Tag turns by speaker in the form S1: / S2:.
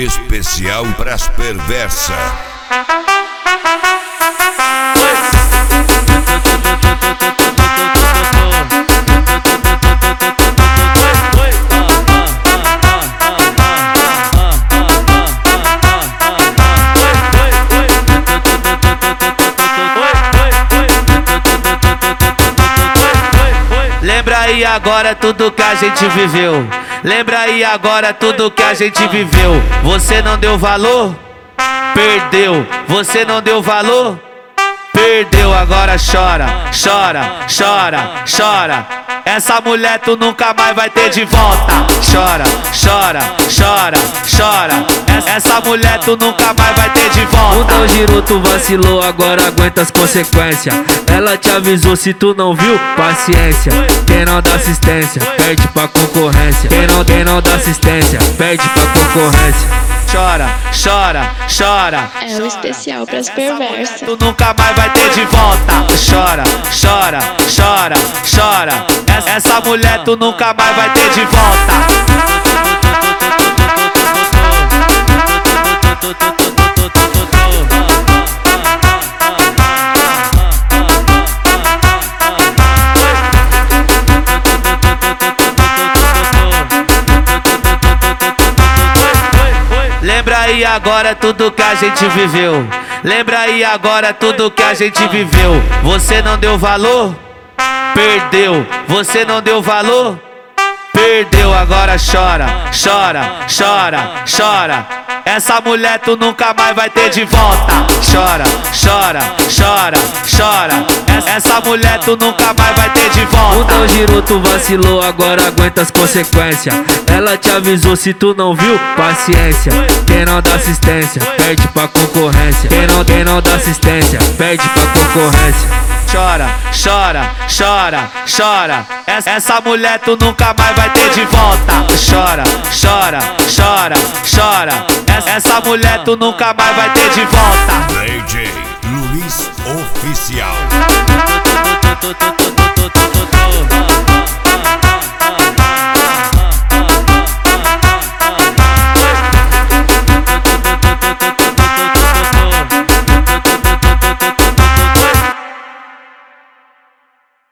S1: especial pras perversas.
S2: Lembra aí agora tudo que a gente viveu. Lembra aí agora tudo que a gente viveu. Você não deu valor? Perdeu. Você não deu valor? Perdeu. Agora chora, chora, chora, chora. Essa mulher tu nunca mais vai ter de volta. Chora, chora, chora, chora. Essa mulher tu nunca mais vai ter de volta.
S3: O teu girou, tu vacilou, agora aguenta as consequências. Ela te avisou, se tu não viu, paciência. Quem não dá assistência, perde pra concorrência. Quem não dá assistência, perde pra concorrência.
S2: Chora, chora, chora.
S4: É o especial pras perversas.
S2: Tu nunca mais vai ter de volta. Chora, chora, chora, chora. Essa mulher tu nunca mais vai ter de volta. Lembra aí agora tudo que a gente viveu. Lembra aí agora tudo que a gente viveu. Você não deu valor? Perdeu. Você não deu valor? Perdeu. Agora chora, chora, chora, chora. Essa mulher tu nunca mais vai ter de volta. Chora, chora, chora, chora. Essa mulher tu nunca mais vai ter de volta.
S3: O teu girou, tu vacilou, agora aguenta as consequências. Ela te avisou, se tu não viu, paciência. Quem não dá assistência, perde pra concorrência. Quem não dá assistência, perde pra concorrência.
S2: Chora, chora, chora, chora. Essa mulher tu nunca mais vai ter de volta. Chora, chora, chora, chora. Essa mulher tu nunca mais vai ter de volta.
S1: DJ Luiz Oficial.